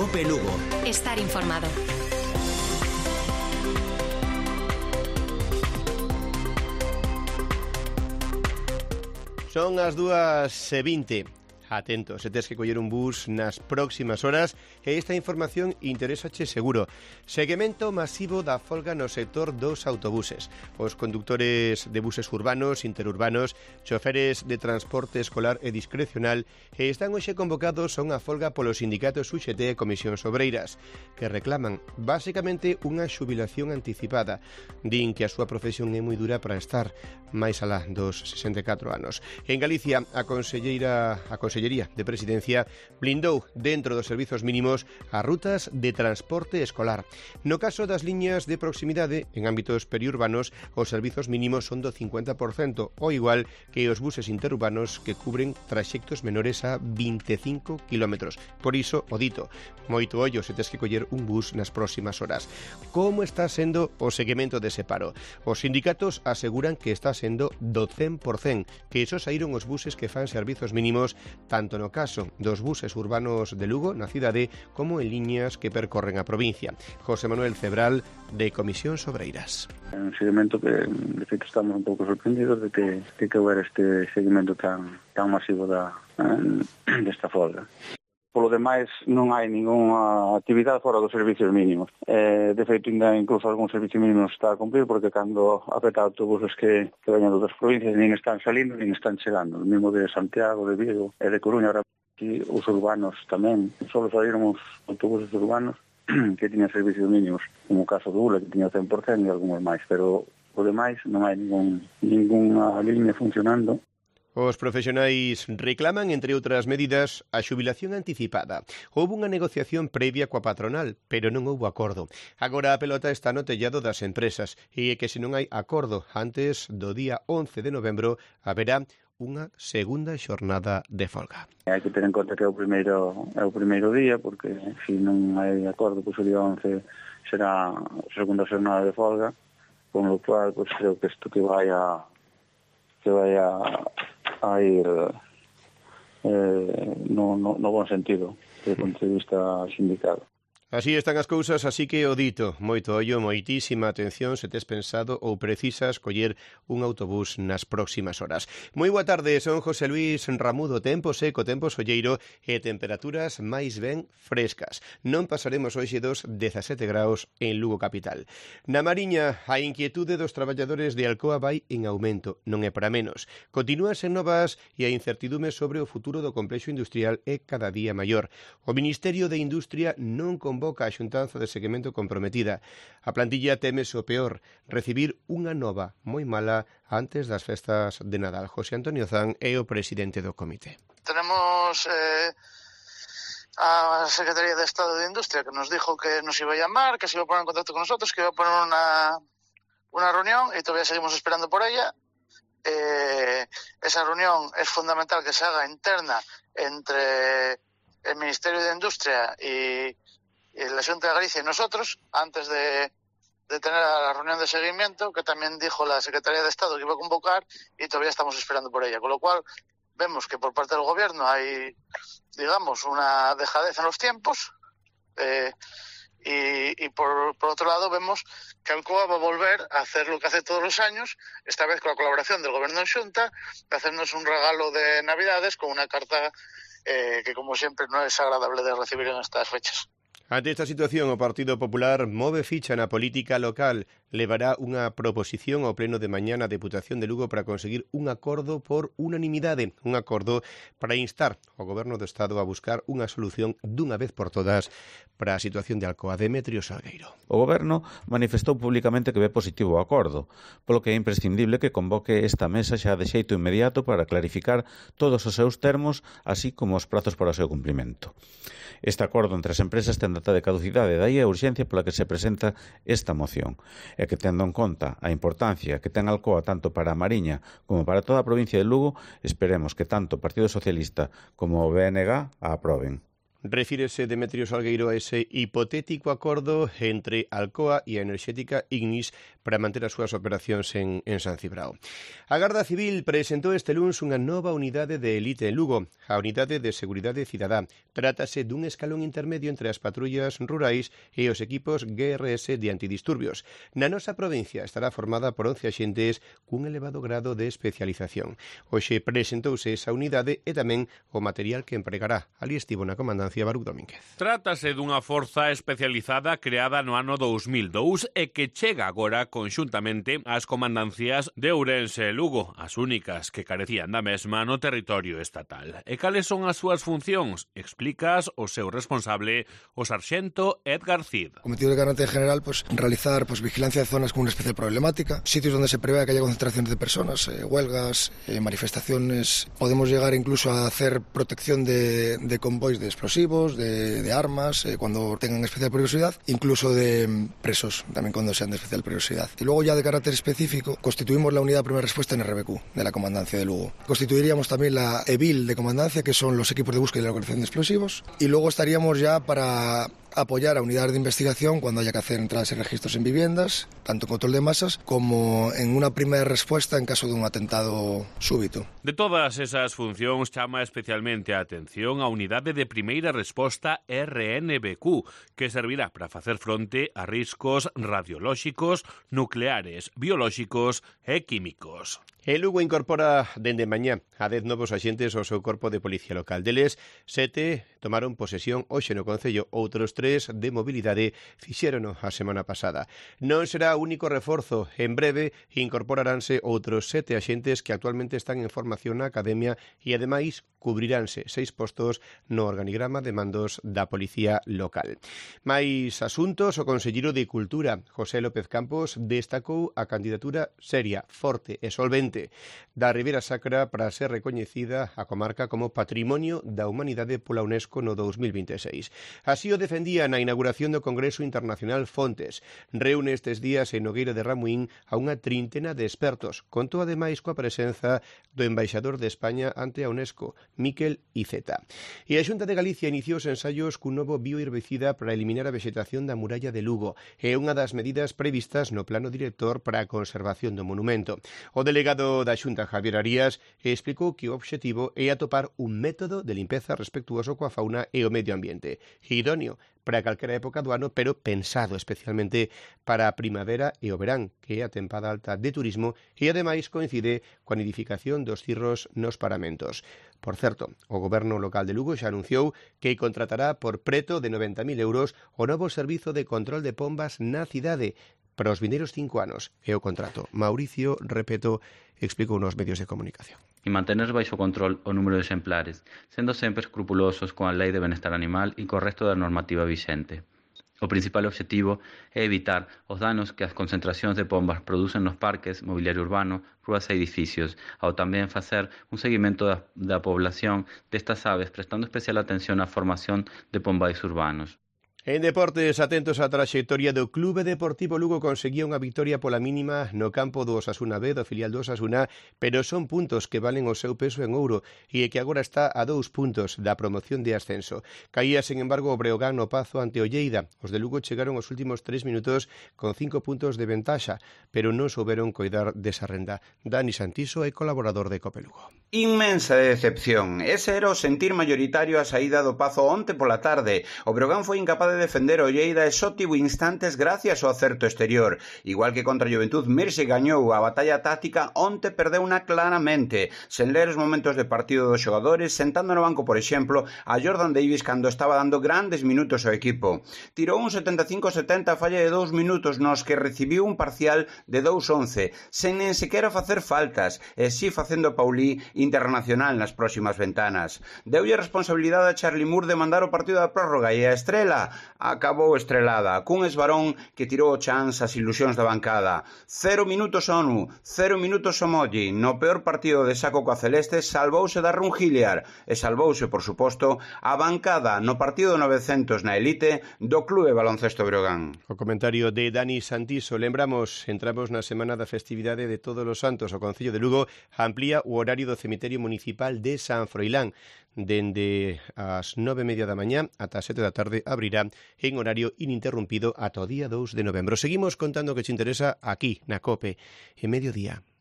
Cope Lugo. Estar informado. Son as 2:20. Atentos, se tes que coller un bus nas próximas horas e esta información interésache seguro. Seguimento masivo da folga no sector dos autobuses. Os condutores de buses urbanos, interurbanos, choferes de transporte escolar e discrecional están hoxe convocados a unha folga polos sindicatos UGT e Comisións Obreiras, que reclaman basicamente unha xubilación anticipada. Din que a súa profesión é moi dura para estar máis alá dos 64 anos. En Galicia, a Consellería de Presidencia blindou dentro dos servizos mínimos as rutas de transporte escolar. No caso das liñas de proximidade, en ámbitos periurbanos, os servizos mínimos son do 50%, o igual que os buses interurbanos que cubren traxectos menores a 25 km. Por iso, o dito, moito ollo se tes que coller un bus nas próximas horas. Como está sendo o seguimento dese paro? Os sindicatos aseguran que está sendo do 100%, que iso saíron os buses que fan servizos mínimos tanto no caso dos buses urbanos de Lugo, na cidade, como en liñas que percorren a provincia. José Manuel Cebral, de Comisións Obreiras. Un seguimento que, de feito, estamos un pouco sorprendidos de que houbera este seguimento tan masivo desta folga. Polo demais, non hai ningunha actividade fora dos servicios mínimos. De feito, incluso algún servicio mínimo está a cumplir, porque cando apeta autobuses que veñan de outras provincias, nin están salindo, nin están chegando. O mesmo de Santiago, de Vigo e de Coruña. Ahora, aquí, os urbanos tamén. Só saíron os autobuses urbanos que tiñan servicios mínimos, como o caso do ULA, que tiña o 100% e algúns máis. Pero, o demais, non hai ningunha liña funcionando. Os profesionais reclaman, entre outras medidas, a xubilación anticipada. Houve unha negociación previa coa patronal, pero non houve acordo. Agora a pelota está no tellado das empresas e que se non hai acordo antes do día 11 de novembro haberá unha segunda xornada de folga. Hai que ter en conta que é o primeiro día, porque se non hai acordo, pois o día 11 será a segunda xornada de folga, con lo cual, pois creo que isto que vai a ir no bon sentido, desde o punto de vista sindical. Así están as cousas, así que o dito, moito ollo, moitísima atención se tes pensado ou precisas coller un autobús nas próximas horas. Moi boa tarde, son José Luis Ramudo. Tempo seco, tempo solleiro e temperaturas máis ben frescas. Non pasaremos hoxe dos 17 graus en Lugo capital. Na Mariña, a inquietude dos traballadores de Alcoa vai en aumento, non é para menos. Continúan sen novas e a incertidume sobre o futuro do complexo industrial é cada día maior. O Ministerio de Industria non convoca a xuntanza de seguimento comprometida. A plantilla temes o peor, recibir unha nova moi mala antes das festas de Nadal. José Antonio Zan é o presidente do comité. Tenemos a Secretaría de Estado de Industria que nos dijo que nos iba a llamar, que se iba a poner en contacto con nosotros, que iba a poner una reunión y todavía seguimos esperando por ella. Esa reunión es fundamental que se haga interna entre el Ministerio de Industria y la Xunta de Galicia y nosotros, antes de tener la reunión de seguimiento, que también dijo la Secretaría de Estado que iba a convocar, y todavía estamos esperando por ella. Con lo cual, vemos que por parte del Gobierno hay, digamos, una dejadez en los tiempos, y por otro lado vemos que Alcoa va a volver a hacer lo que hace todos los años, esta vez con la colaboración del Gobierno de Xunta, de hacernos un regalo de Navidades con una carta que, como siempre, no es agradable de recibir en estas fechas. Ante esta situación, o Partido Popular move ficha na política local. Levará unha proposición ao pleno de mañá na Deputación de Lugo para conseguir un acordo por unanimidade, un acordo para instar ao Goberno do Estado a buscar unha solución dunha vez por todas para a situación de Alcoa. Demetrio Salgueiro. O Goberno manifestou públicamente que ve positivo o acordo, polo que é imprescindible que convoque esta mesa xa de xeito inmediato para clarificar todos os seus termos, así como os prazos para o seu cumprimento. Este acordo entre as empresas ten data de caducidade, daí a urxencia pola que se presenta esta moción, e que, tendo en conta a importancia que ten Alcoa tanto para a Mariña como para toda a provincia de Lugo, esperemos que tanto o Partido Socialista como o BNG a aproben. Refírese Demetrio Salgueiro a ese hipotético acordo entre Alcoa e a enerxética Ignis para manter as súas operacións en San Cibrao. A Garda Civil presentou este luns unha nova unidade de elite en Lugo, a Unidade de Seguridade Cidadá. Trátase dun escalón intermedio entre as patrullas rurais e os equipos GRS de antidisturbios. Na nosa provincia estará formada por 11 axentes cun elevado grado de especialización. Hoxe presentouse esa unidade e tamén o material que empregará. Ali estivo na comandancia Baruch Domínguez. Trátase dunha forza especializada creada no ano 2002 e que chega agora conxuntamente ás comandancias de Ourense e Lugo, as únicas que carecían da mesma no territorio estatal. E cales son as súas funcións? Explícas o seu responsable, o sarxento Edgar Cid. O cometido del garante general, realizar vigilancia de zonas con una especial problemática, sitios donde se prevé que haya concentraciones de personas, huelgas, manifestaciones. Podemos llegar incluso a hacer protección de convoys de explosivos, de armas, cuando tengan especial peligrosidad, incluso de presos, también cuando sean de especial peligrosidad. Y luego ya de carácter específico, constituimos la unidad de primera respuesta en RBQ, de la Comandancia de Lugo. Constituiríamos también la EVIL de Comandancia, que son los equipos de búsqueda y la localización de explosivos. Y luego estaríamos ya para apoyar a unidades de investigación cuando haya que hacer entradas y registros en viviendas, tanto en control de masas como en una primera respuesta en caso de un atentado súbito. De todas esas funcións chama especialmente a atención a unidade de primeira resposta RNBQ, que servirá para facer fronte a riscos radiolóxicos, nucleares, biolóxicos e químicos. E Lugo incorpora dende mañá a 10 novos axentes ao seu corpo de policía local. Deles, 7 tomaron posesión hoxe no Concello, outros 3 de mobilidade fixérono a semana pasada. Non será o único reforzo. En breve incorporaranse outros 7 axentes que actualmente están en formación na academia e, ademais, cubriránse 6 postos no organigrama de mandos da policía local. Mais asuntos, o conselleiro de Cultura, José López Campos, destacou a candidatura seria, forte e solvente da Ribeira Sacra para ser recoñecida a comarca como Patrimonio da Humanidade pola UNESCO no 2026. Así o defendía na inauguración do Congreso Internacional Fontes. Reúne estes días en Nogueira de Ramuín a unha trintena de expertos. Contou ademais coa presenza do embaixador de España ante a UNESCO, Miquel Iceta. E a Xunta de Galicia iniciou os ensaios cun novo bioherbicida para eliminar a vexetación da muralla de Lugo. É unha das medidas previstas no plano director para a conservación do monumento. O delegado da Xunta, Javier Arías, explicou que o obxectivo é atopar un método de limpeza respectuoso coa fauna e o medio ambiente, idóneo para calquera época do ano, pero pensado especialmente para a primavera e o verán, que é a tempada alta de turismo, e ademais coincide coa nidificación dos cirros nos paramentos. Por certo, o goberno local de Lugo xa anunciou que contratará por preto de 90.000 euros o novo servizo de control de pombas na cidade para os vindeiros 5 anos. É o contrato. Mauricio Repeto explicou nos medios de comunicación. Y mantener baixo control o número de exemplares, sendo sempre escrupulosos con a Lei de Benestar Animal e co resto da normativa vixente. O principal obxectivo é evitar os danos que as concentracións de pombas producen nos parques, mobiliario urbano, rúas e edificios, ao tamén facer un seguimento da población destas aves, prestando especial atención á formación de pombais urbanos. En deportes, atentos á traxectoria do Clube Deportivo Lugo. Conseguía unha victoria pola mínima no campo do Osasuna B, do filial do Osasuna, pero son puntos que valen o seu peso en ouro e que agora está a 2 puntos da promoción de ascenso. Caía, sen embargo, o Breogán no Pazo ante o Lleida. Os de Lugo chegaron os últimos 3 minutos con 5 puntos de ventaxa, pero non souberon coidar desa renda. Dani Santiso é colaborador de Cope Lugo. Inmensa decepción. Ese era o sentir mayoritario a saída do Pazo onte pola tarde. O Breogán foi incapaz de defender o Lleida e só tivo instantes gracias ao acerto exterior. Igual que contra a Juventud, Mirse gañou a batalla táctica, onte perdeuna claramente, sen ler os momentos de partido dos xogadores, sentando no banco, por exemplo, a Jordan Davis cando estaba dando grandes minutos ao equipo. Tirou un 75-70 a falla de 2 minutos nos que recibiu un parcial de 2-11, sen nen sequera facer faltas, e si facendo Paulí internacional nas próximas ventanas. Deulle responsabilidade a Charlie Moore de mandar o partido da prórroga e a estrela acabou estrelada, cun esbarón que tirou o chance as ilusións da bancada. 0 minutos ONU, 0 minutos Somoji. No peor partido de saco coa Celeste salvouse Darrun Hilliard e salvouse, por suposto, a bancada no partido 900 na elite do Clube Baloncesto Breogán. O comentario de Dani Santiso. Lembramos, entramos na semana da festividade de Todos os Santos. O Concello de Lugo amplía o horario do cemiterio municipal de San Froilán. dende as 9:30 da mañá ata as 7 da tarde abrirá en horario ininterrumpido ata o día 2 de novembro. Seguimos contando o que te interesa aquí na COPE, en Mediodía.